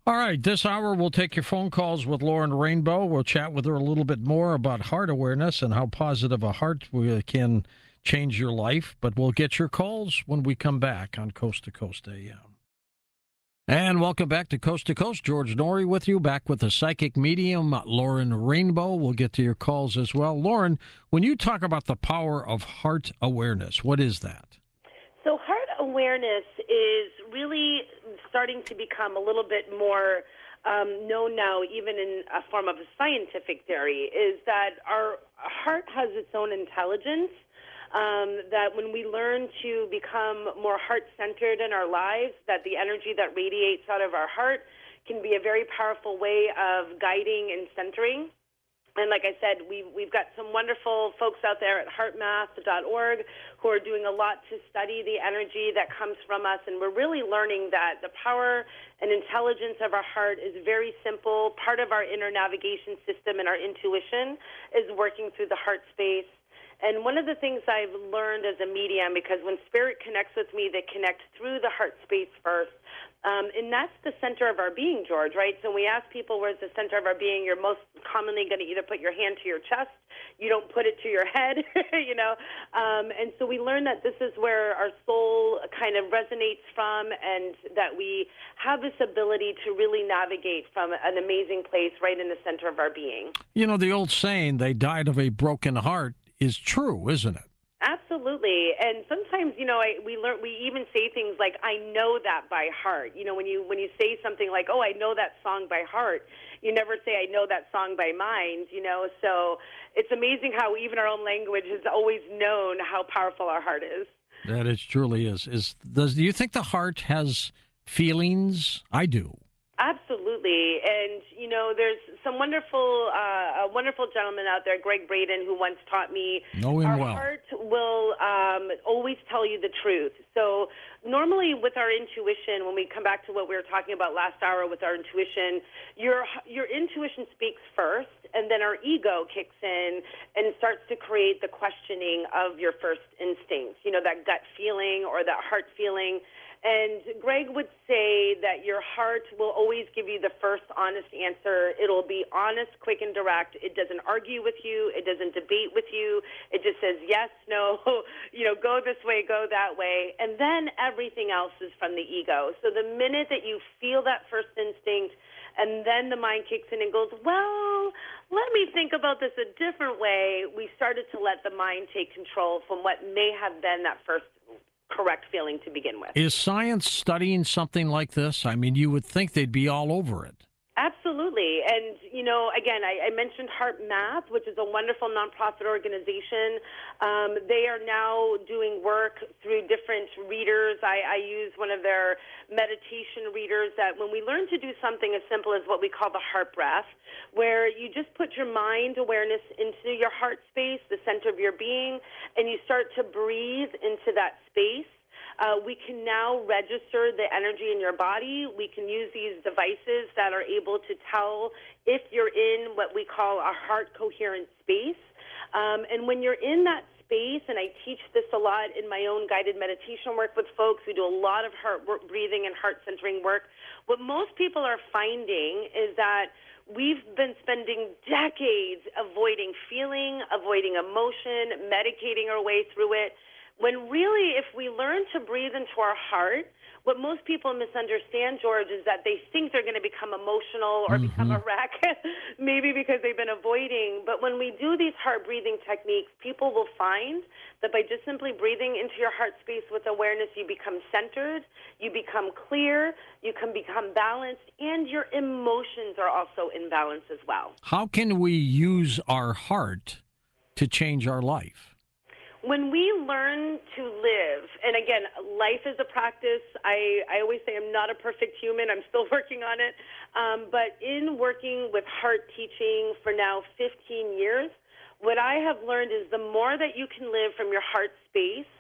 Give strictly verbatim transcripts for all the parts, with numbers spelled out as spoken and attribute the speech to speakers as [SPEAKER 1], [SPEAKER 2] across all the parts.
[SPEAKER 1] All right, this hour we'll take your phone calls with Lauren Rainbow. We'll chat with her a little bit more about heart awareness and how positive a heart can change your life. But we'll get your calls when we come back on Coast to Coast A M. And welcome back to Coast to Coast. George Noory with you, back with the psychic medium, Lauren Rainbow. We'll get to your calls as well. Lauren, when you talk about the power of heart awareness, what is that?
[SPEAKER 2] So heart awareness is really starting to become a little bit more um, known now, even in a form of a scientific theory, is that our heart has its own intelligence. Um, that when we learn to become more heart-centered in our lives, that the energy that radiates out of our heart can be a very powerful way of guiding and centering. And like I said, we've, we've got some wonderful folks out there at heart math dot org who are doing a lot to study the energy that comes from us. And we're really learning that the power and intelligence of our heart is very simple. Part of our inner navigation system and our intuition is working through the heart space. And one of the things I've learned as a medium, because when spirit connects with me, they connect through the heart space first. Um, and that's the center of our being, George, right? So when we ask people where's the center of our being, you're most commonly going to either put your hand to your chest, you don't put it to your head, you know. Um, and so we learn that this is where our soul kind of resonates from, and that we have this ability to really navigate from an amazing place right in the center of our being.
[SPEAKER 1] You know, the old saying, they died of a broken heart, is true, isn't it?
[SPEAKER 2] Absolutely. And sometimes, you know, I, we learn, we even say things like, I know that by heart. You know, when you when you say something like, oh, I know that song by heart, you never say, I know that song by mind, you know. So it's amazing how even our own language has always known how powerful our heart is.
[SPEAKER 1] That it truly is. Is does do you think the heart has feelings? I do.
[SPEAKER 2] Absolutely. And, you know, there's some wonderful, uh, a wonderful gentleman out there, Greg Braden, who once taught me
[SPEAKER 1] know him
[SPEAKER 2] our
[SPEAKER 1] well.
[SPEAKER 2] heart will um, always tell you the truth. So normally with our intuition, when we come back to what we were talking about last hour with our intuition, your your intuition speaks first, and then our ego kicks in and starts to create the questioning of your first instincts, you know, that gut feeling or that heart feeling. And Greg would say that your heart will always give you the first honest answer. It'll be honest, quick, and direct. It doesn't argue with you. It doesn't debate with you. It just says yes, no, you know, go this way, go that way. And then everything else is from the ego. So the minute that you feel that first instinct, and then the mind kicks in and goes, well, let me think about this a different way, we started to let the mind take control from what may have been that first correct feeling to begin with.
[SPEAKER 1] Is science studying something like this? I mean, you would think they'd be all over it.
[SPEAKER 2] Absolutely. And, you know, again, I, I mentioned Heart Math, which is a wonderful nonprofit organization. Um, they are now doing work through different readers. I, I use one of their meditation readers that when we learn to do something as simple as what we call the heart breath, where you just put your mind awareness into your heart space, the center of your being, and you start to breathe into that space. Uh, we can now register the energy in your body. We can use these devices that are able to tell if you're in what we call a heart coherent space. Um, and when you're in that space, and I teach this a lot in my own guided meditation work with folks, we do a lot of heart work, breathing and heart centering work. What most people are finding is that we've been spending decades avoiding feeling, avoiding emotion, medicating our way through it. When really, if we learn to breathe into our heart, what most people misunderstand, George, is that they think they're going to become emotional or
[SPEAKER 1] Mm-hmm.
[SPEAKER 2] become a wreck, maybe because they've been avoiding. But when we do these heart breathing techniques, people will find that by just simply breathing into your heart space with awareness, you become centered, you become clear, you can become balanced, and your emotions are also in balance as well.
[SPEAKER 1] How can we use our heart to change our life?
[SPEAKER 2] When we learn to live, and again, life is a practice. I, I always say I'm not a perfect human. I'm still working on it. Um, but in working with heart teaching for now fifteen years, what I have learned is the more that you can live from your heart space,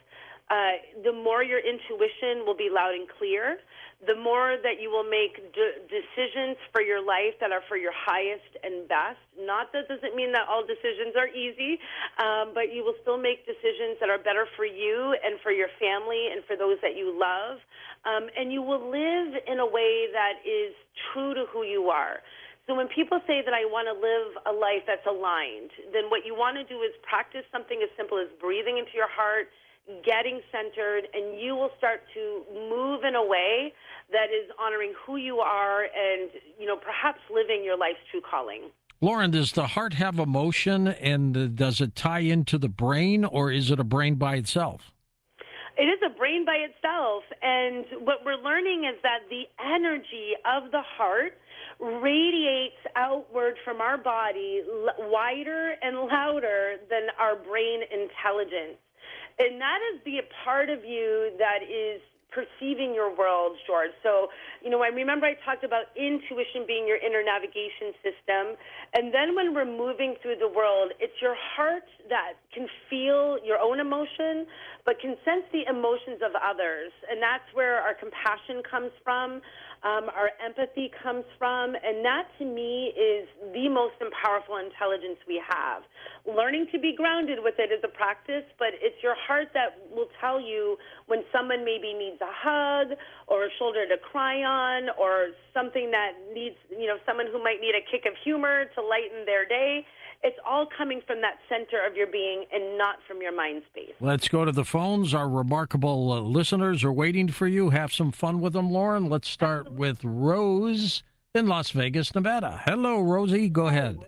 [SPEAKER 2] Uh, the more your intuition will be loud and clear, the more that you will make de- decisions for your life that are for your highest and best. Not that doesn't mean that all decisions are easy, um, but you will still make decisions that are better for you and for your family and for those that you love. Um, and you will live in a way that is true to who you are. So when people say that I want to live a life that's aligned, then what you want to do is practice something as simple as breathing into your heart, getting centered, and you will start to move in a way that is honoring who you are and, you know, perhaps living your life's true calling.
[SPEAKER 1] Lauren, does the heart have emotion, and uh, does it tie into the brain, or is it a brain by itself?
[SPEAKER 2] It is a brain by itself, and what we're learning is that the energy of the heart radiates outward from our body l- wider and louder than our brain intelligence. And that is the part of you that is perceiving your world, George. So, you know, I remember I talked about intuition being your inner navigation system. And then when we're moving through the world, it's your heart that can feel your own emotion, but can sense the emotions of others. And that's where our compassion comes from, um, our empathy comes from. And that, to me, is the most powerful intelligence we have. Learning to be grounded with it is a practice, but it's your heart that will tell you when someone maybe needs a hug or a shoulder to cry on, or something that needs, you know, someone who might need a kick of humor to lighten their day. It's all coming from that center of your being and not from your mind space.
[SPEAKER 1] Let's go to the phones. Our remarkable uh, listeners are waiting for you. Have some fun with them, Lauren. Let's start with Rose in Las Vegas, Nevada. Hello, Rosie. Go ahead.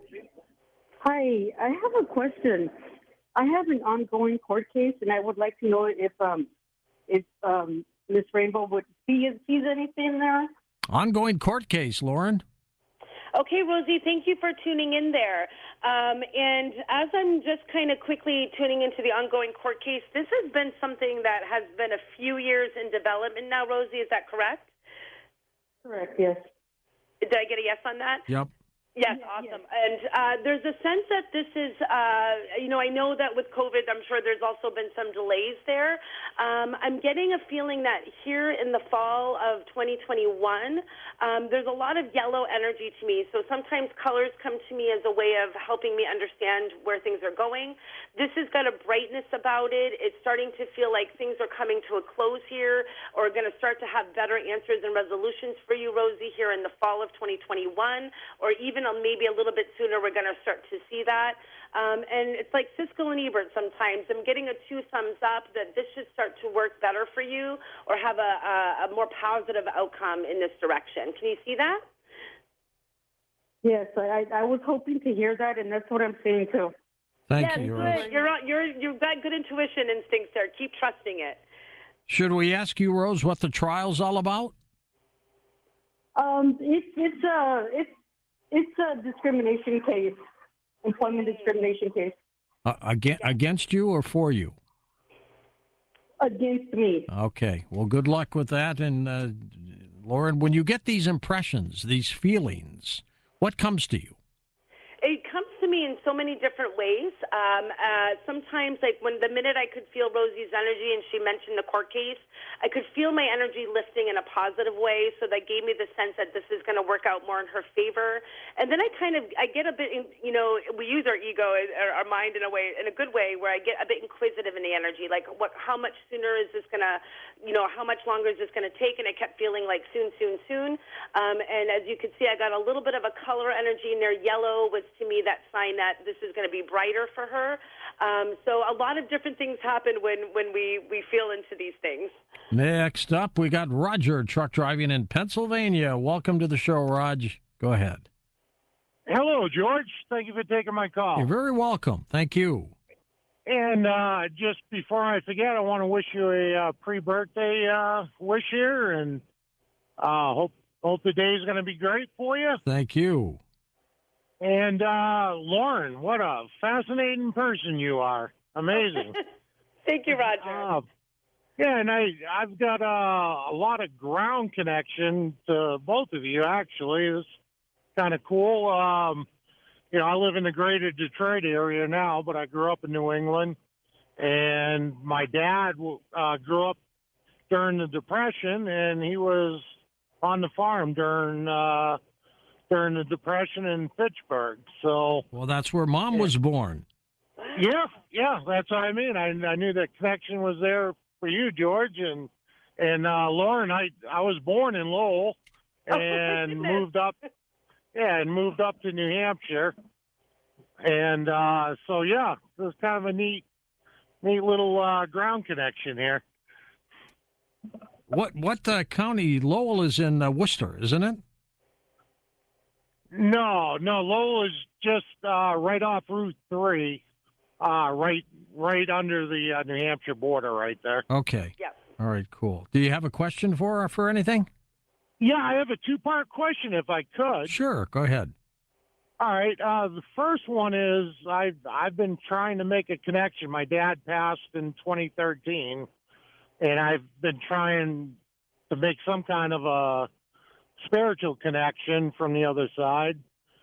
[SPEAKER 3] Hi, I have a question. I have an ongoing court case, and I would like to know if um, if um, Miss Rainbow would see sees anything there.
[SPEAKER 1] Ongoing court case, Lauren.
[SPEAKER 2] Okay, Rosie, thank you for tuning in there. Um, and as I'm just kind of quickly tuning into the ongoing court case, this has been something that has been a few years in development now, Rosie. Is that correct?
[SPEAKER 3] Correct, yes.
[SPEAKER 2] Did I get a yes on that?
[SPEAKER 1] Yep.
[SPEAKER 2] Yes,
[SPEAKER 3] Yeah,
[SPEAKER 2] awesome. Yes. And uh, there's a sense that this is, uh, you know, I know that with COVID, I'm sure there's also been some delays there. Um, I'm getting a feeling that here in the fall of twenty twenty-one, um, there's a lot of yellow energy to me. So sometimes colors come to me as a way of helping me understand where things are going. This has got a brightness about it. It's starting to feel like things are coming to a close here, or going to start to have better answers and resolutions for you, Rosie, here in the fall of twenty twenty-one, or even maybe a little bit sooner, we're going to start to see that. Um, and it's like Siskel and Ebert sometimes. I'm getting a two thumbs up that this should start to work better for you or have a, a, a more positive outcome in this direction. Can you see that?
[SPEAKER 3] Yes, I, I was hoping to hear that, and that's what I'm saying too.
[SPEAKER 1] Thank
[SPEAKER 2] yes,
[SPEAKER 1] you,
[SPEAKER 2] good.
[SPEAKER 1] Rose.
[SPEAKER 2] You're, you're, you've got good intuition instincts there. Keep trusting it.
[SPEAKER 1] Should we ask you, Rose, what the trial's all about?
[SPEAKER 3] Um, it's it's a it's it's a discrimination case, employment discrimination case
[SPEAKER 1] Uh, against, against you or for you?
[SPEAKER 3] against me.
[SPEAKER 1] Okay. Well, good luck with that. And, uh, Lauren, when you get these impressions, these feelings, what comes to you?
[SPEAKER 2] It comes to me in so many different ways. Um, uh, sometimes, like when the minute I could feel Rosie's energy and she mentioned the court case, I could feel my energy lifting in a positive way. So that gave me the sense that this is going to work out more in her favor. And then I kind of, I get a bit, in, you know, we use our ego, our mind in a way, in a good way, where I get a bit inquisitive in the energy. Like, what? How much sooner is this going to, you know, how much longer is this going to take? And I kept feeling like soon, soon, soon. Um, and as you can see, I got a little bit of a color energy in there. Yellow was to me that sign that this is going to be brighter for her. Um, so a lot of different things happen when, when we, we feel into these things.
[SPEAKER 1] Next up, we got Roger, truck driving in Pennsylvania. Welcome to the show, Raj. Go ahead.
[SPEAKER 4] Hello, George. Thank you for taking my call.
[SPEAKER 1] You're very welcome. Thank you.
[SPEAKER 4] And uh, just before I forget, I want to wish you a uh, pre-birthday uh, wish here, and uh, hope hope the day is going to be great for you.
[SPEAKER 1] Thank you.
[SPEAKER 4] And uh, Lauren, what a fascinating person you are. Amazing.
[SPEAKER 2] Thank you, Roger.
[SPEAKER 4] Uh, yeah, and I, I've got uh, a lot of ground connection to both of you, actually. It's kind of cool. Um, you know, I live in the greater Detroit area now, but I grew up in New England. And my dad uh, grew up during the Depression, and he was on the farm during uh, during the Depression in Fitchburg. So,
[SPEAKER 1] Well, that's where Mom was born.
[SPEAKER 4] yeah, yeah, that's what I mean. I, I knew the connection was there for you, George, and and uh, Lauren. I I was born in Lowell and
[SPEAKER 2] Oh,
[SPEAKER 4] moved up, yeah, and moved up to New Hampshire, and uh, so yeah, it was kind of a neat, neat little uh, ground connection here.
[SPEAKER 1] What what uh, county? Lowell is in uh, Worcester, isn't it?
[SPEAKER 4] No, no, Lowell is just uh, right off Route Three, uh, right right under the uh, New Hampshire border, right there.
[SPEAKER 1] Okay.
[SPEAKER 2] Yes.
[SPEAKER 1] All right, cool. Do you have a question for for anything?
[SPEAKER 4] Yeah, I have a two-part question, if I could.
[SPEAKER 1] Sure, go ahead.
[SPEAKER 4] All right. Uh, the first one is I've I've been trying to make a connection. My dad passed in twenty thirteen, and I've been trying to make some kind of a spiritual connection from the other side,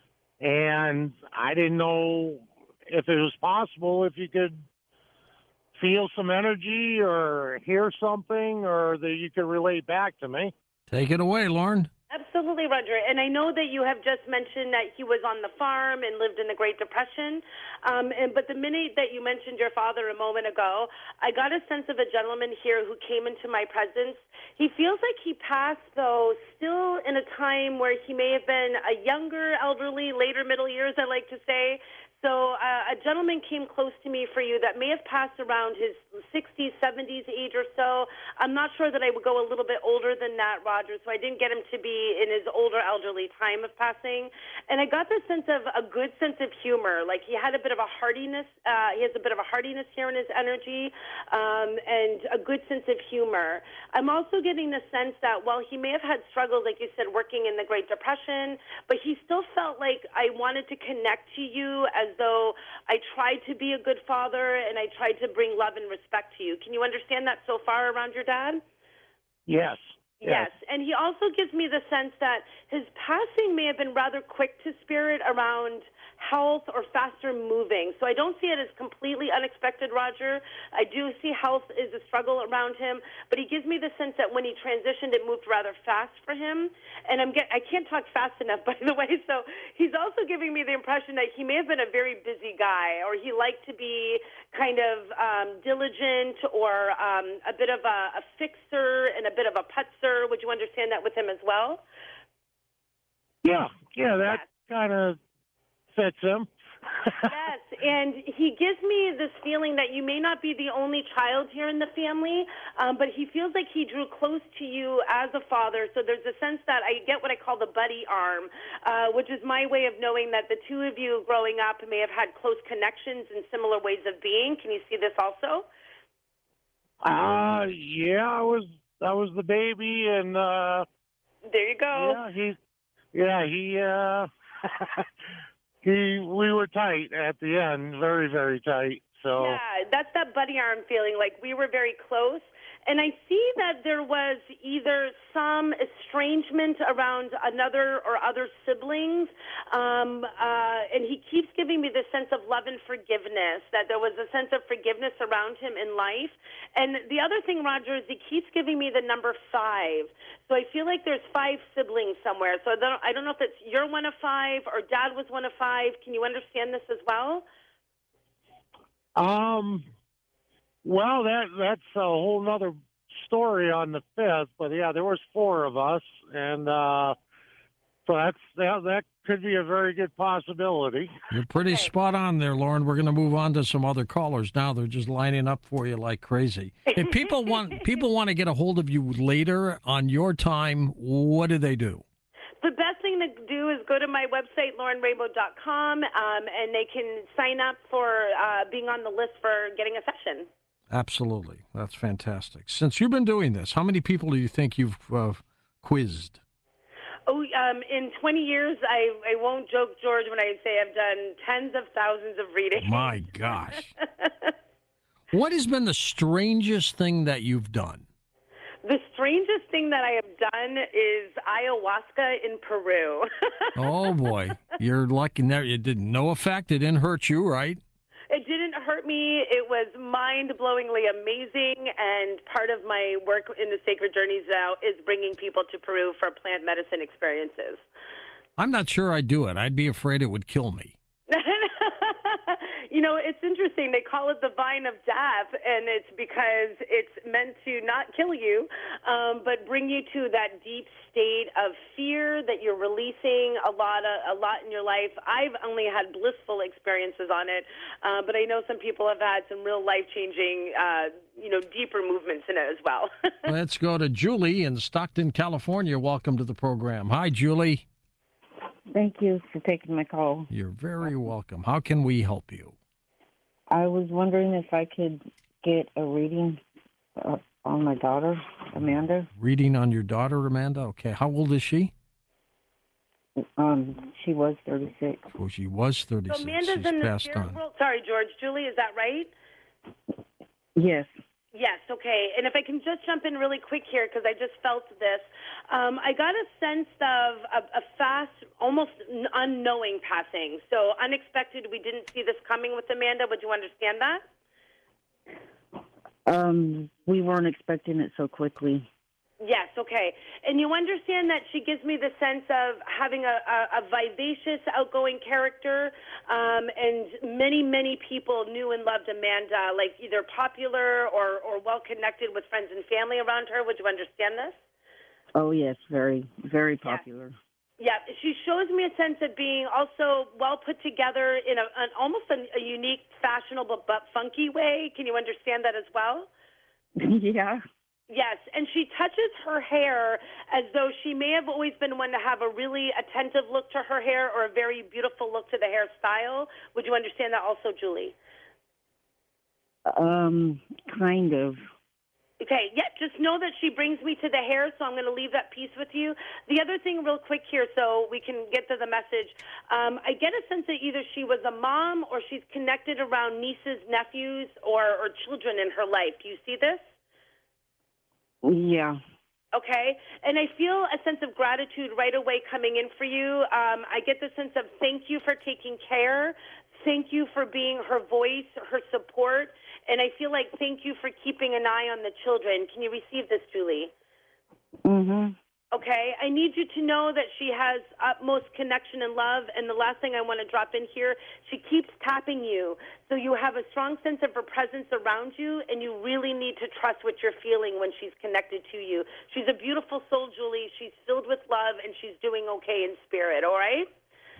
[SPEAKER 4] and I didn't know if it was possible, if you could feel some energy or hear something, or that you could relate back to me.
[SPEAKER 1] Take it away, Lauren.
[SPEAKER 2] Absolutely, Roger. And I know that you have just mentioned that he was on the farm and lived in the Great Depression. Um, and, but the minute that you mentioned your father a moment ago, I got a sense of a gentleman here who came into my presence. He feels like he passed, though, still in a time where he may have been a younger, elderly, later middle years, I like to say. So uh, a gentleman came close to me for you that may have passed around his sixties, seventies age or so. I'm not sure that I would go a little bit older than that, Roger, so I didn't get him to be in his older elderly time of passing. And I got the sense of a good sense of humor. Like he had a bit of a heartiness. Uh, he has a bit of a heartiness here in his energy um, and a good sense of humor. I'm also getting the sense that while he may have had struggles, like you said, working in the Great Depression, but he still felt like I wanted to connect to you as though I tried to be a good father and I tried to bring love and respect to you. Can you understand that so far around your dad?
[SPEAKER 4] Yes.
[SPEAKER 2] Yes. And he also gives me the sense that his passing may have been rather quick to spirit around health or faster moving. So I don't see it as completely unexpected, Roger. I do see health is a struggle around him, but he gives me the sense that when he transitioned, it moved rather fast for him. And I'm get, I can't talk fast enough, by the way. So he's also giving me the impression that he may have been a very busy guy, or he liked to be kind of um, diligent, or um, a bit of a, a fixer and a bit of a putzer. Would you understand that with him as well?
[SPEAKER 4] Yeah, yeah, that
[SPEAKER 2] Yes.
[SPEAKER 4] kind of fits him.
[SPEAKER 2] Yes, and he gives me this feeling that you may not be the only child here in the family, um, but he feels like he drew close to you as a father. So there's a sense that I get what I call the buddy arm, uh, which is my way of knowing that the two of you growing up may have had close connections and similar ways of being. Can you see this also?
[SPEAKER 4] Uh, yeah, I was I was the baby, and uh,
[SPEAKER 2] There you go.
[SPEAKER 4] yeah, he, yeah, he, uh, he, we were tight at the end, very, very tight. So
[SPEAKER 2] Yeah, that's that buddy arm feeling, like we were very close. And I see that there was either some estrangement around another or other siblings, um, uh, and he keeps giving me this sense of love and forgiveness, that there was a sense of forgiveness around him in life. And the other thing, Roger, is he keeps giving me the number five. So I feel like there's five siblings somewhere. So I don't, I don't know if it's you're one of five or Dad was one of five. Can you understand this as well?
[SPEAKER 4] Um, well, that that's a whole nother story on the fifth, but yeah, there was four of us, and uh, so that's that that could be a very good possibility.
[SPEAKER 1] You're pretty
[SPEAKER 2] Okay.
[SPEAKER 1] spot on there, Lauren. We're going to move on to some other callers now. They're just lining up for you like crazy. If people want people want to get a hold of you later on your time, what do they do?
[SPEAKER 2] The best thing to do is go to my website, lauren rainbow dot com, um, and they can sign up for uh, being on the list for getting a session.
[SPEAKER 1] Absolutely. That's fantastic. Since you've been doing this, how many people do you think you've uh, quizzed?
[SPEAKER 2] Oh, um, in twenty years, I, I won't joke, George, when I say I've done tens of thousands of readings.
[SPEAKER 1] My gosh. What has been the strangest thing that you've done?
[SPEAKER 2] The strangest thing that I have done is ayahuasca in Peru.
[SPEAKER 1] Oh, boy. You're lucky. There, it did no effect. It didn't hurt you, right?
[SPEAKER 2] It didn't hurt me. It was mind-blowingly amazing, and part of my work in the Sacred Journeys now is bringing people to Peru for plant medicine experiences.
[SPEAKER 1] I'm not sure I'd do it. I'd be afraid it would kill me.
[SPEAKER 2] You know, it's interesting. They call it the vine of death, and it's because it's meant to not kill you, um, but bring you to that deep state of fear that you're releasing a lot of, a lot in your life. I've only had blissful experiences on it, uh, but I know some people have had some real life-changing, uh, you know, deeper movements in it as well.
[SPEAKER 1] Let's go to Julie in Stockton, California. Welcome to the program. Hi, Julie.
[SPEAKER 5] Thank you for taking my call.
[SPEAKER 1] You're very welcome. How can we help you?
[SPEAKER 5] I was wondering if I could get a reading uh, on my daughter, Amanda.
[SPEAKER 1] Reading on your daughter, Amanda? Okay. How old is she?
[SPEAKER 5] Um, she was thirty-six.
[SPEAKER 1] Oh, she was thirty-six.
[SPEAKER 2] So Amanda's
[SPEAKER 1] She's
[SPEAKER 2] in the
[SPEAKER 1] passed
[SPEAKER 2] spirit
[SPEAKER 1] on.
[SPEAKER 2] world. Sorry, George. Julie, is that right?
[SPEAKER 5] Yes.
[SPEAKER 2] Yes, okay. And if I can just jump in really quick here, because I just felt this. Um, I got a sense of a, a fast, almost unknowing passing. So unexpected, we didn't see this coming with Amanda. Would you understand that?
[SPEAKER 5] Um, we weren't expecting it so quickly.
[SPEAKER 2] Yes, okay. And you understand that she gives me the sense of having a, a, a vivacious, outgoing character, um, and many, many people knew and loved Amanda, like either popular or, or well-connected with friends and family around her. Would you understand this?
[SPEAKER 5] Oh, yes, very, very popular.
[SPEAKER 2] Yeah, she shows me a sense of being also well put together in a, an almost a, a unique, fashionable but funky way. Can you understand that as well?
[SPEAKER 5] Yeah.
[SPEAKER 2] Yes, and she touches her hair as though she may have always been one to have a really attentive look to her hair or a very beautiful look to the hairstyle. Would you understand that also, Julie?
[SPEAKER 5] Um, kind of.
[SPEAKER 2] Okay, yeah, just know that she brings me to the hair, so I'm going to leave that piece with you. The other thing real quick here so we can get to the message, um, I get a sense that either she was a mom or she's connected around nieces, nephews, or, or children in her life. Do you see this?
[SPEAKER 5] Yeah.
[SPEAKER 2] Okay, and I feel a sense of gratitude right away coming in for you. Um, I get the sense of thank you for taking care, thank you for being her voice, her support, and I feel like thank you for keeping an eye on the children. Can you receive this, Julie?
[SPEAKER 5] Mm-hmm.
[SPEAKER 2] Okay, I need you to know that she has utmost connection and love, and the last thing I want to drop in here, she keeps tapping you, so you have a strong sense of her presence around you, and you really need to trust what you're feeling when she's connected to you. She's a beautiful soul, Julie. She's filled with love, and she's doing okay in spirit, all right?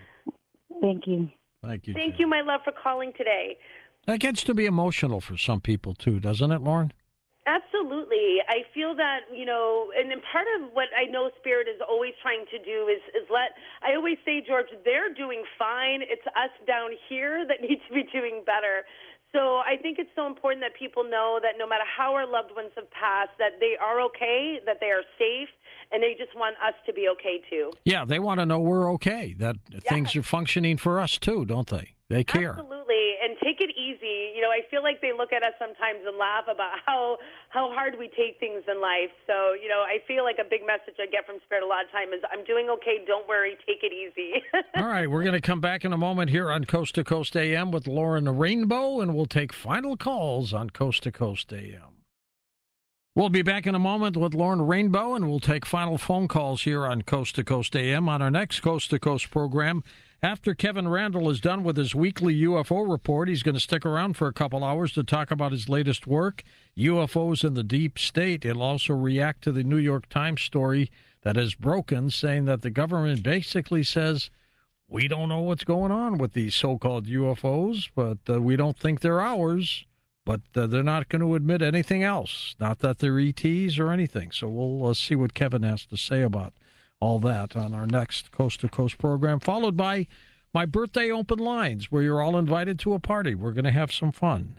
[SPEAKER 5] Thank you.
[SPEAKER 1] Thank you.
[SPEAKER 2] Thank
[SPEAKER 1] Jim.
[SPEAKER 2] you, my love, for calling today.
[SPEAKER 1] That gets to be emotional for some people, too, doesn't it, Lauren?
[SPEAKER 2] Absolutely. I feel that, you know, and then part of what I know Spirit is always trying to do is, is let, I always say, George, they're doing fine. It's us down here that need to be doing better. So I think it's so important that people know that no matter how our loved ones have passed, that they are okay, that they are safe, and they just want us to be okay, too.
[SPEAKER 1] Yeah, they want to know we're okay, that
[SPEAKER 2] Yes.
[SPEAKER 1] things are functioning for us, too, don't they? They care.
[SPEAKER 2] Absolutely, and take it easy. You know, I feel like they look at us sometimes and laugh about how how hard we take things in life. So, you know, I feel like a big message I get from Spirit a lot of time is, I'm doing okay, don't worry, take it easy.
[SPEAKER 1] All right, we're going to come back in a moment here on Coast to Coast A M with Lauren Rainbow, and we'll take final calls on Coast to Coast A M. We'll be back in a moment with Lauren Rainbow, and we'll take final phone calls here on Coast to Coast A M on our next Coast to Coast program. After Kevin Randle is done with his weekly U F O report, he's going to stick around for a couple hours to talk about his latest work, U F Os in the Deep State. He'll also react to the New York Times story that has broken, saying that the government basically says, we don't know what's going on with these so-called U F Os, but uh, we don't think they're ours. But uh, they're not going to admit anything else, not that they're E Ts or anything. So we'll uh, see what Kevin has to say about all that on our next Coast to Coast program, followed by my birthday open lines, where you're all invited to a party. We're going to have some fun.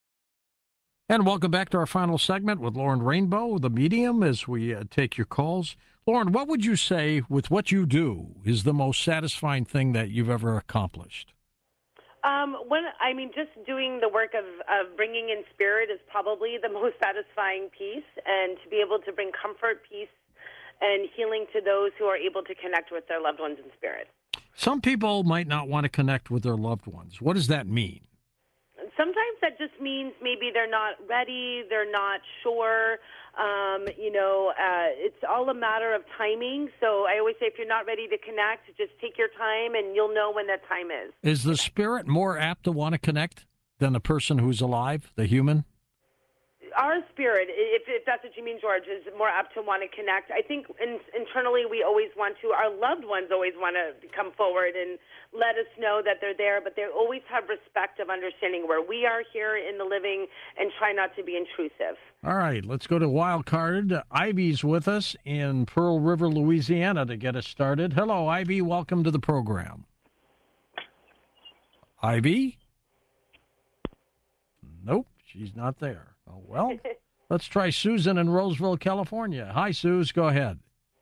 [SPEAKER 1] And welcome back to our final segment with Lauren Rainbow, the medium, as we uh, take your calls. Lauren, what would you say, with what you do, is the most satisfying thing that you've ever accomplished?
[SPEAKER 2] Um, when, I mean, just doing the work of, of bringing in Spirit is probably the most satisfying piece, and to be able to bring comfort, peace, and healing to those who are able to connect with their loved ones in spirit.
[SPEAKER 1] Some people might not want to connect with their loved ones. What does that mean?
[SPEAKER 2] sometimes that just means maybe they're not ready, they're not sure. Um, you know, uh, it's all a matter of timing. So I always say if you're not ready to connect, just take your time and you'll know when that time is.
[SPEAKER 1] Is the spirit more apt to want to connect than the person who's alive, the human?
[SPEAKER 2] Our spirit, if, if that's what you mean, George, is more apt to want to connect. I think in, internally we always want to, our loved ones always want to come forward and let us know that they're there, but they always have respect of understanding where we are here in the living and try not to be intrusive.
[SPEAKER 1] All right, let's go to Wild Card. Ivy's with us in Pearl River, Louisiana to get us started. Hello, Ivy. Welcome to the program. Ivy? Nope, she's not there. Oh, well, let's try Susan in Roseville, California. Hi, Suze. Go ahead.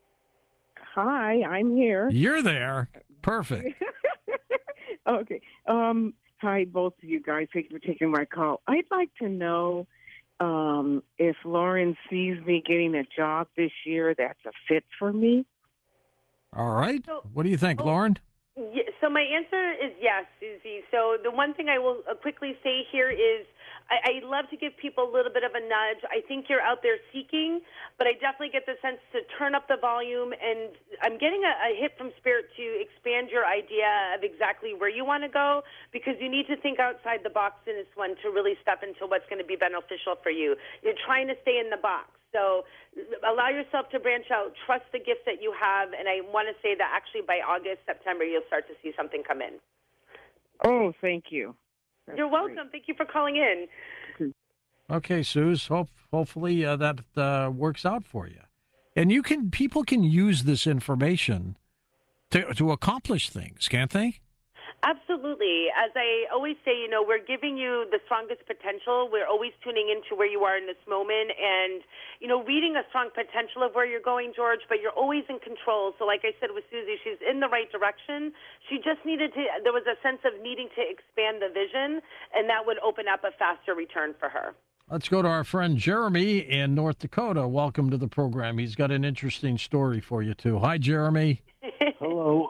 [SPEAKER 6] Hi, I'm here.
[SPEAKER 1] You're there. Perfect.
[SPEAKER 6] Okay. Um, hi, both of you guys. Thank you for taking my call. I'd like to know um, if Lauren sees me getting a job this year that's a fit for me.
[SPEAKER 1] All right.
[SPEAKER 2] So-
[SPEAKER 1] What do you think,
[SPEAKER 2] oh.
[SPEAKER 1] Lauren?
[SPEAKER 2] Yeah, so my answer is yes, Susie. So the one thing I will uh, quickly say here is I, I love to give people a little bit of a nudge. I think you're out there seeking, but I definitely get the sense to turn up the volume, and I'm getting a, a hit from Spirit to expand your idea of exactly where you want to go, because you need to think outside the box in this one to really step into what's going to be beneficial for you. You're trying to stay in the box. So allow yourself to branch out. Trust the gifts that you have, and I want to say that actually by August, September, you'll start to see something come in.
[SPEAKER 6] Oh, thank you. That's
[SPEAKER 2] You're welcome.
[SPEAKER 6] great.
[SPEAKER 2] Thank you for calling in.
[SPEAKER 1] Okay, Suze. Hope, hopefully uh, that uh, works out for you. And you can people can use this information to to accomplish things, can't they?
[SPEAKER 2] Absolutely. As I always say, you know, we're giving you the strongest potential. We're always tuning into where you are in this moment and, you know, reading a strong potential of where you're going, George, but you're always in control. So like I said with Susie, she's in the right direction. She just needed to, there was a sense of needing to expand the vision, and that would open up a faster return for her.
[SPEAKER 1] Let's go to our friend Jeremy in North Dakota. Welcome to the program. He's got an interesting story for you, too. Hi, Jeremy.
[SPEAKER 7] Hello.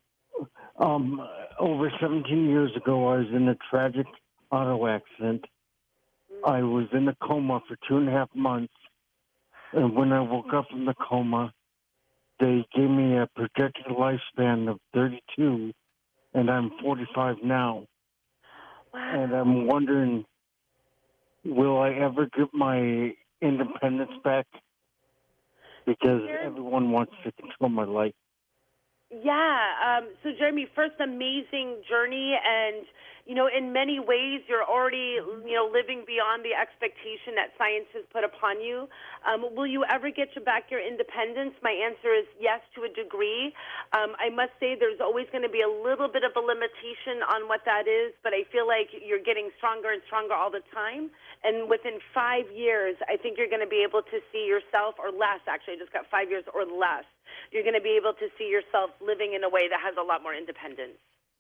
[SPEAKER 7] Um, over seventeen years ago, I was in a tragic auto accident. I was in a coma for two and a half months. And when I woke up from the coma, they gave me a projected lifespan of thirty-two, and I'm forty-five now.
[SPEAKER 2] Wow.
[SPEAKER 7] And I'm wondering, will I ever get my independence back? Because everyone wants to control my life.
[SPEAKER 2] Yeah. Um, so, Jeremy, first, amazing journey. And, you know, in many ways, you're already, you know, living beyond the expectation that science has put upon you. Um, will you ever get you back your independence? My answer is yes, to a degree. Um, I must say there's always going to be a little bit of a limitation on what that is, but I feel like you're getting stronger and stronger all the time. And within five years, I think you're going to be able to see yourself, or less, actually, I just got five years or less. You're going to be able to see yourself living in a way that has a lot more independence.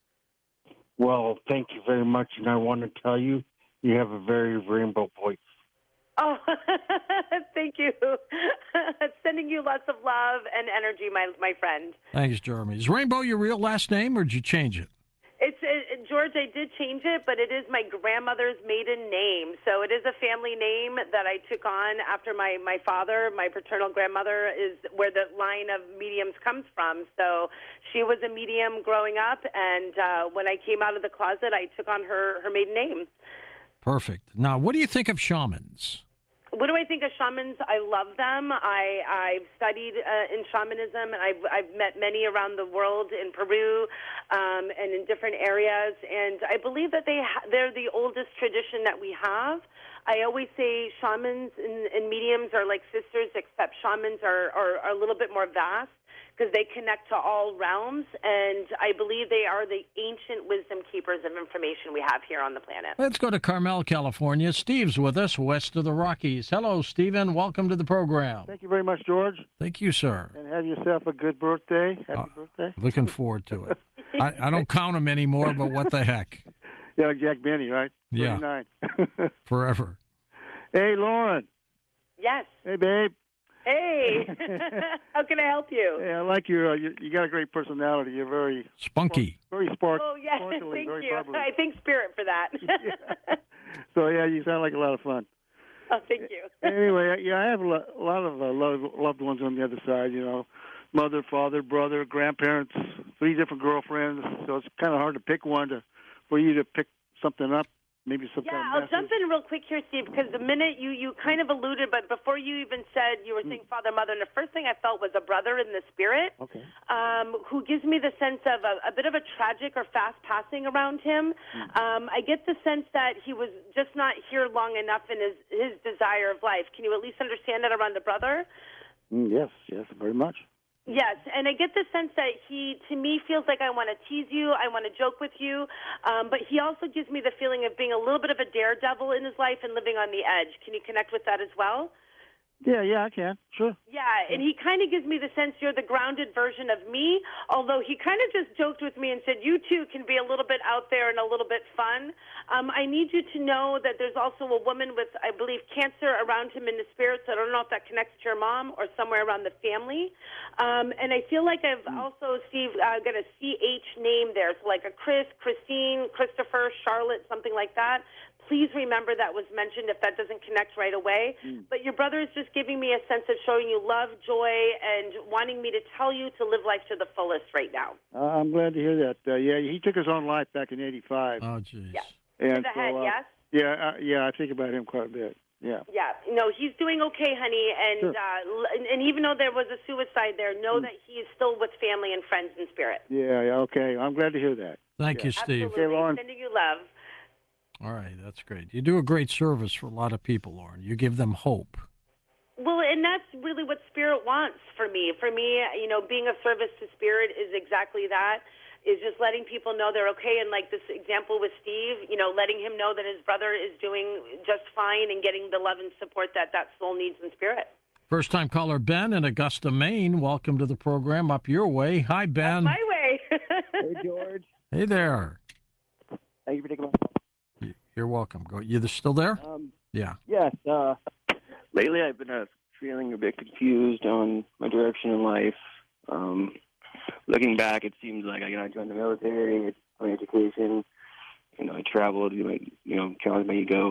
[SPEAKER 7] Well, thank you very much, and I want to tell you, you have a very rainbow voice.
[SPEAKER 2] Oh, thank you. Sending you lots of love and energy, my my friend.
[SPEAKER 1] Thanks, Jeremy. Is Rainbow your real last name, or did you change it?
[SPEAKER 2] It's it, George. I did change it, but it is my grandmother's maiden name. So it is a family name that I took on after my, my father. My paternal grandmother is where the line of mediums comes from. So she was a medium growing up, and uh, when I came out of the closet, I took on her, her maiden name.
[SPEAKER 1] Perfect. Now, what do you think of shamans?
[SPEAKER 2] What do I think of shamans? I love them. I, I've studied uh, in shamanism, and I've, I've met many around the world in Peru um, and in different areas. And I believe that they ha- they're the oldest tradition that we have. I always say shamans and, and mediums are like sisters, except shamans are, are, are a little bit more vast, because they connect to all realms, and I believe they are the ancient wisdom keepers of information we have here on the planet.
[SPEAKER 1] Let's go to Carmel, California. Steve's with us, west of the Rockies. Hello, Stephen. Welcome to the program.
[SPEAKER 8] Thank you very much, George.
[SPEAKER 1] Thank you, sir.
[SPEAKER 8] And have yourself a good birthday. Happy
[SPEAKER 1] Uh,
[SPEAKER 8] birthday.
[SPEAKER 1] Looking forward to it. I, I don't count them anymore, but what the heck?
[SPEAKER 8] Yeah, Jack Benny, right?
[SPEAKER 1] Yeah.
[SPEAKER 8] thirty-nine.
[SPEAKER 1] Forever.
[SPEAKER 8] Hey, Lauren.
[SPEAKER 2] Yes.
[SPEAKER 8] Hey, babe.
[SPEAKER 2] Hey. How can I help you?
[SPEAKER 8] Hey, I like your, uh, you. You got a great personality. You're very,
[SPEAKER 1] Spunky.
[SPEAKER 8] very spark.
[SPEAKER 2] Oh, yes.
[SPEAKER 8] sparkly,
[SPEAKER 2] Thank
[SPEAKER 8] very
[SPEAKER 2] you.
[SPEAKER 8] bubbly.
[SPEAKER 2] I thank Spirit for that.
[SPEAKER 8] So yeah, you sound like a lot of fun.
[SPEAKER 2] Oh, thank you.
[SPEAKER 8] Anyway, yeah, I have a lo- a lot of uh, lo- loved ones on the other side. You know, mother, father, brother, grandparents, three different girlfriends. So it's kind of hard to pick one to for you to pick something up. Maybe some
[SPEAKER 2] Yeah,
[SPEAKER 8] kind of
[SPEAKER 2] I'll
[SPEAKER 8] message.
[SPEAKER 2] jump in real quick here, Steve, because the minute you, you kind of alluded, but before you even said you were saying father, mother, and the first thing I felt was a brother in the spirit,
[SPEAKER 8] Okay.
[SPEAKER 2] um, who gives me the sense of a, a bit of a tragic or fast passing around him. Um, I get the sense that he was just not here long enough in his, his desire of life. Can you at least understand that around the brother?
[SPEAKER 8] Mm, yes, yes, very much.
[SPEAKER 2] Yes, and I get the sense that he, to me, feels like I want to tease you, I want to joke with you, um, but he also gives me the feeling of being a little bit of a daredevil in his life and living on the edge. Can you connect with that as well?
[SPEAKER 8] Yeah, yeah, I can. Sure.
[SPEAKER 2] Yeah, and he kind of gives me the sense you're the grounded version of me, although he kind of just joked with me and said, you too can be a little bit out there and a little bit fun. Um, I need you to know that there's also a woman with, I believe, cancer around him in the spirit, so I don't know if that connects to your mom or somewhere around the family. Um, and I feel like I've also, Steve, uh, got a C H name there, so like a Chris, Christine, Christopher, Charlotte, something like that. Please remember that was mentioned if that doesn't connect right away. Mm. But your brother is just giving me a sense of showing you love, joy, and wanting me to tell you to live life to the fullest right now.
[SPEAKER 8] Uh, I'm glad to hear that. Uh, yeah, he took his own life back in eighty-five.
[SPEAKER 1] Oh, jeez.
[SPEAKER 2] Yes.
[SPEAKER 8] And
[SPEAKER 2] to the
[SPEAKER 8] so,
[SPEAKER 2] head,
[SPEAKER 8] uh,
[SPEAKER 2] yes?
[SPEAKER 8] Yeah, uh, yeah, I think about him quite a bit. Yeah.
[SPEAKER 2] Yeah. No, he's doing okay, honey. And
[SPEAKER 8] Sure.
[SPEAKER 2] uh, and, and even though there was a suicide there, know mm. that he is still with family and friends in spirit.
[SPEAKER 8] Yeah, yeah, okay. I'm glad to hear that.
[SPEAKER 1] Thank
[SPEAKER 8] yeah.
[SPEAKER 1] you, Steve.
[SPEAKER 2] Absolutely.
[SPEAKER 8] Okay, Lauren.
[SPEAKER 2] Sending you love.
[SPEAKER 1] All right, that's great. You do a great service for a lot of people, Lauren. You give them hope.
[SPEAKER 2] Well, and that's really what Spirit wants for me. For me, you know, being of service to Spirit is exactly that, is just letting people know they're okay. And like this example with Steve, you know, letting him know that his brother is doing just fine and getting the love and support that that soul needs in Spirit.
[SPEAKER 1] First-time caller Ben in Augusta, Maine. Welcome to the program. Up your way. Hi, Ben.
[SPEAKER 2] Up my way.
[SPEAKER 9] Hey, George.
[SPEAKER 1] Hey there.
[SPEAKER 9] Thank you for taking my call.
[SPEAKER 1] You're welcome. Go. You still there?
[SPEAKER 9] Um,
[SPEAKER 1] yeah.
[SPEAKER 9] Yes. Uh, lately, I've been uh, feeling a bit confused on my direction in life. Um, looking back, it seems like I, you know, I joined the military, my education, you know, I traveled, you know, you know, challenged my ego.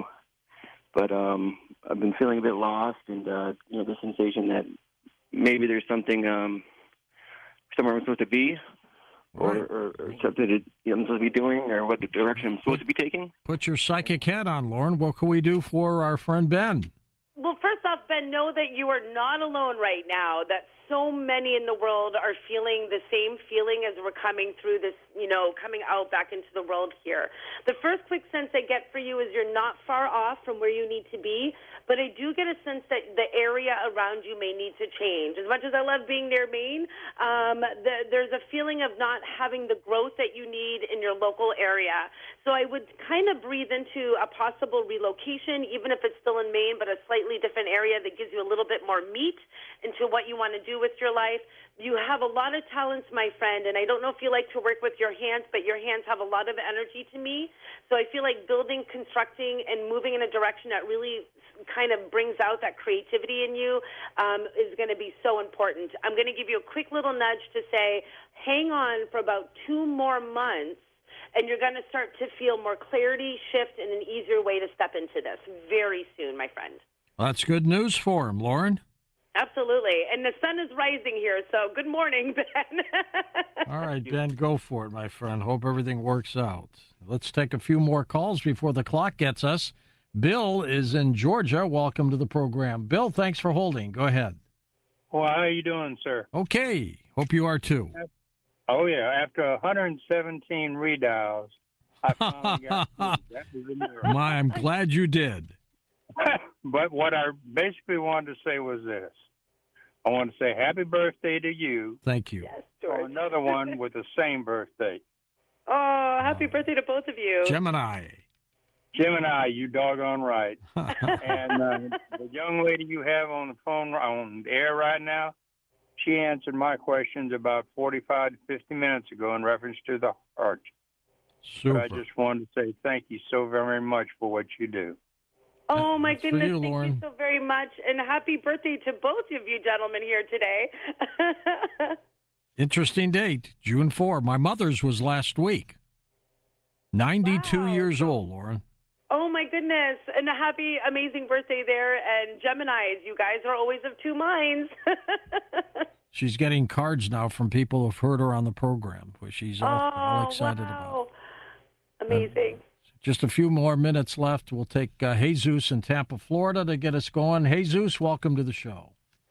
[SPEAKER 9] But um, I've been feeling a bit lost, and uh, you know, the sensation that maybe there's something um, somewhere I'm supposed to be. Or, or, or something that you know, I'm supposed to be doing, or what direction I'm supposed to be taking.
[SPEAKER 1] Put your psychic hat on, Lauren. What can we do for our friend Ben?
[SPEAKER 2] Well, first off, Ben, know that you are not alone right now, that so many in the world are feeling the same feeling as we're coming through this, you know, coming out back into the world here. The first quick sense I get for you is you're not far off from where you need to be, but I do get a sense that the area around you may need to change. As much as I love being near Maine, um, the, there's a feeling of not having the growth that you need in your local area. So I would kind of breathe into a possible relocation, even if it's still in Maine, but a slightly different area that gives you a little bit more meat into what you want to do with your life. You have a lot of talents, my friend, and I don't know if you like to work with your hands, but your hands have a lot of energy to me. So I feel like building, constructing, and moving in a direction that really kind of brings out that creativity in you um, is going to be so important. I'm going to give you a quick little nudge to say, hang on for about two more months, and you're going to start to feel more clarity, shift, and an easier way to step into this very soon, my friend.
[SPEAKER 1] Well, that's good news for him, Lauren.
[SPEAKER 2] Absolutely. And the sun is rising here, so good morning, Ben.
[SPEAKER 1] All right, Ben, go for it, my friend. Hope everything works out. Let's take a few more calls before the clock gets us. Bill is in Georgia. Welcome to the program. Bill, thanks for holding. Go ahead.
[SPEAKER 10] Well, how are you doing, sir?
[SPEAKER 1] Okay. Hope you are too.
[SPEAKER 10] Oh, yeah. After one hundred seventeen redials, I finally got through. That was a miracle.
[SPEAKER 1] My, I'm glad you did.
[SPEAKER 10] But what I basically wanted to say was this. I want to say happy birthday to you.
[SPEAKER 1] Thank you.
[SPEAKER 2] Yes,
[SPEAKER 10] Or
[SPEAKER 2] George.
[SPEAKER 10] another one with the same birthday.
[SPEAKER 2] Oh, happy birthday to both of you.
[SPEAKER 1] Gemini.
[SPEAKER 10] Gemini, you doggone right. And uh, the young lady you have on the phone, on the air right now, she answered my questions about forty-five to fifty minutes ago in reference to the heart.
[SPEAKER 1] Super.
[SPEAKER 10] But I just wanted to say thank you so very much for what you do.
[SPEAKER 2] Oh, my
[SPEAKER 1] That's for
[SPEAKER 2] goodness.
[SPEAKER 1] you,
[SPEAKER 2] Thank
[SPEAKER 1] Lauren.
[SPEAKER 2] you so very much. And happy birthday to both of you gentlemen here today.
[SPEAKER 1] Interesting date, June fourth. My mother's was last week. ninety-two
[SPEAKER 2] Wow.
[SPEAKER 1] years old, Lauren.
[SPEAKER 2] Oh, my goodness. goodness. And a happy, amazing birthday there. And Geminis, you guys are always of two minds.
[SPEAKER 1] She's getting cards now from people who've heard her on the program, which she's all,
[SPEAKER 2] oh,
[SPEAKER 1] all excited
[SPEAKER 2] wow.
[SPEAKER 1] about.
[SPEAKER 2] Amazing.
[SPEAKER 1] Uh, just a few more minutes left. We'll take uh, Jesus in Tampa, Florida to get us going. Jesus, welcome to the show.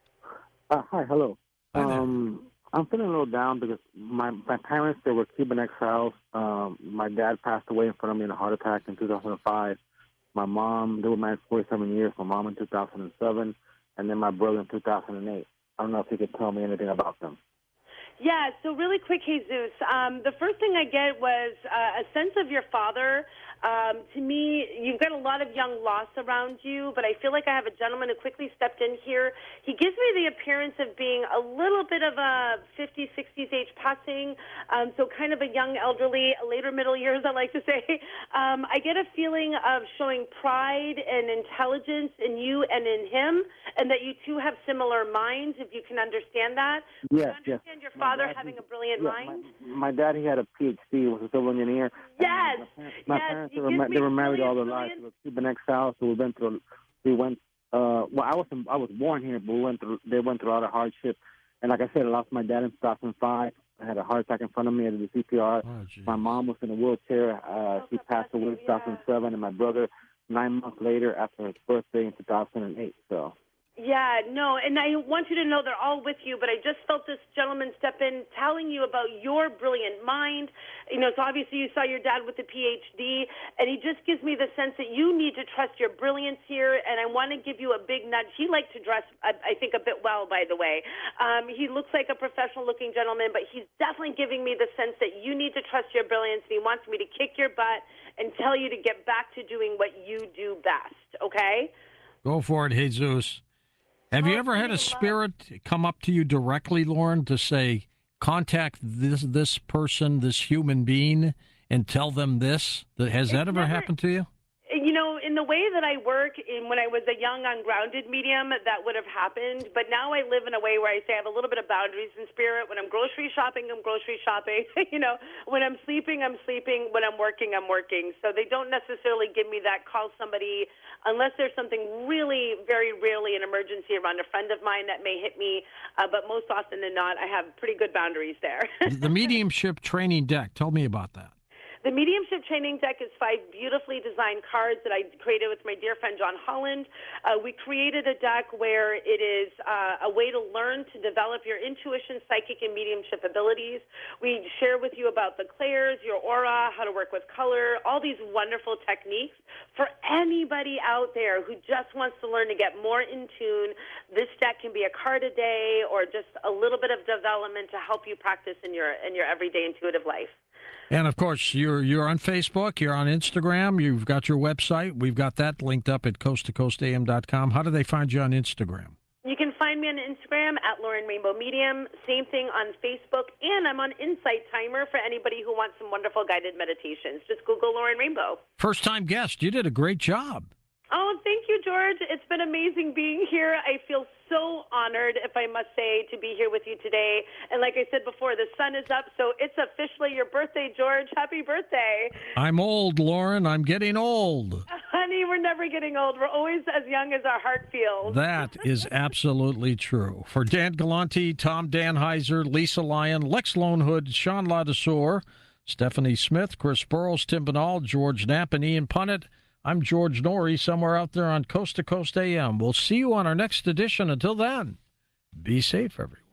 [SPEAKER 11] Uh, hi, hello.
[SPEAKER 1] Hi there.
[SPEAKER 11] Um, I'm feeling a little down because my my parents, they were Cuban exiles. Um, my dad passed away in front of me in a heart attack in two thousand five. My mom, they were married forty-seven years. My mom in two thousand seven, and then my brother in two thousand eight. I don't know if you could tell me anything about them.
[SPEAKER 2] Yeah, so really quick, Jesus. Um, the first thing I get was uh, a sense of your father. Um, to me, you've got a lot of young loss around you, but I feel like I have a gentleman who quickly stepped in here. He gives me the appearance of being a little bit of a fifties, sixties age passing, um, so kind of a young elderly, later middle years, I like to say. Um, I get a feeling of showing pride and intelligence in you and in him, and that you two have similar minds, if you can understand that.
[SPEAKER 11] Yes,
[SPEAKER 2] you understand
[SPEAKER 11] yes.
[SPEAKER 2] your father
[SPEAKER 11] dad,
[SPEAKER 2] having a brilliant
[SPEAKER 11] yeah,
[SPEAKER 2] mind?
[SPEAKER 11] My, my dad, he had a P H D, was a civil engineer.
[SPEAKER 2] Yes,
[SPEAKER 11] My
[SPEAKER 2] yes.
[SPEAKER 11] parents,
[SPEAKER 2] He
[SPEAKER 11] they were,
[SPEAKER 2] gives
[SPEAKER 11] ma-
[SPEAKER 2] me
[SPEAKER 11] they were married all their
[SPEAKER 2] brilliant,
[SPEAKER 11] lives. They were Cuban exiles, so we went through, we went, uh, well, I was I was born here, but we went through, they went through a lot of hardship. And like I said, I lost my dad in two thousand five. I had a heart attack in front of me. I did the C P R.
[SPEAKER 1] Oh,
[SPEAKER 11] My mom was in a wheelchair. Uh,
[SPEAKER 2] Oh,
[SPEAKER 11] she
[SPEAKER 2] God
[SPEAKER 11] passed
[SPEAKER 2] bless
[SPEAKER 11] away
[SPEAKER 2] you,
[SPEAKER 11] in two thousand seven, and my brother nine months later after his birthday in two thousand eight. So.
[SPEAKER 2] Yeah, no, and I want you to know they're all with you, but I just felt this gentleman step in telling you about your brilliant mind. You know, so obviously you saw your dad with the P H D, and he just gives me the sense that you need to trust your brilliance here, and I want to give you a big nudge. He liked to dress, I, I think, a bit well, by the way. Um, he looks like a professional-looking gentleman, but he's definitely giving me the sense that you need to trust your brilliance, and he wants me to kick your butt and tell you to get back to doing what you do best, okay?
[SPEAKER 1] Go for it, Jesus. Have you ever had a spirit come up to you directly, Lauren, to say, contact this this person, this human being, and tell them this? Has that ever happened to you?
[SPEAKER 2] You know, in the way that I work, in when I was a young, ungrounded medium, that would have happened. But now I live in a way where I say I have a little bit of boundaries in spirit. When I'm grocery shopping, I'm grocery shopping. you know, when I'm sleeping, I'm sleeping. When I'm working, I'm working. So they don't necessarily give me that call somebody unless there's something really, very rarely an emergency around a friend of mine that may hit me. Uh, but most often than not, I have pretty good boundaries there.
[SPEAKER 1] The mediumship training deck. Tell me about that.
[SPEAKER 2] The mediumship training deck is five beautifully designed cards that I created with my dear friend John Holland. Uh, we created a deck where it is uh, a way to learn to develop your intuition, psychic, and mediumship abilities. We share with you about the clairs, your aura, how to work with color, all these wonderful techniques. For anybody out there who just wants to learn to get more in tune, this deck can be a card a day or just a little bit of development to help you practice in your in your everyday intuitive life.
[SPEAKER 1] And, of course, you're you're on Facebook, you're on Instagram, you've got your website. We've got that linked up at coast to coast a m dot com. How do they find you on Instagram?
[SPEAKER 2] You can find me on Instagram at Lauren Rainbow Medium. Same thing on Facebook. And I'm on Insight Timer for anybody who wants some wonderful guided meditations. Just Google Lauren Rainbow.
[SPEAKER 1] First-time guest. You did a great job.
[SPEAKER 2] Oh, thank you, George. It's been amazing being here. I feel so honored, if I must say, to be here with you today. And like I said before, the sun is up, so it's officially your birthday, George. Happy birthday.
[SPEAKER 1] I'm old, Lauren. I'm getting old.
[SPEAKER 2] Honey, we're never getting old. We're always as young as our heart feels.
[SPEAKER 1] That is absolutely true. For Dan Galante, Tom Danheiser, Lisa Lyon, Lex Lonehood, Sean Ladesseur, Stephanie Smith, Chris Burrows, Tim Banal, George Knapp, and Ian Punnett, I'm George Norrie, somewhere out there on Coast to Coast A M. We'll see you on our next edition. Until then, be safe, everyone.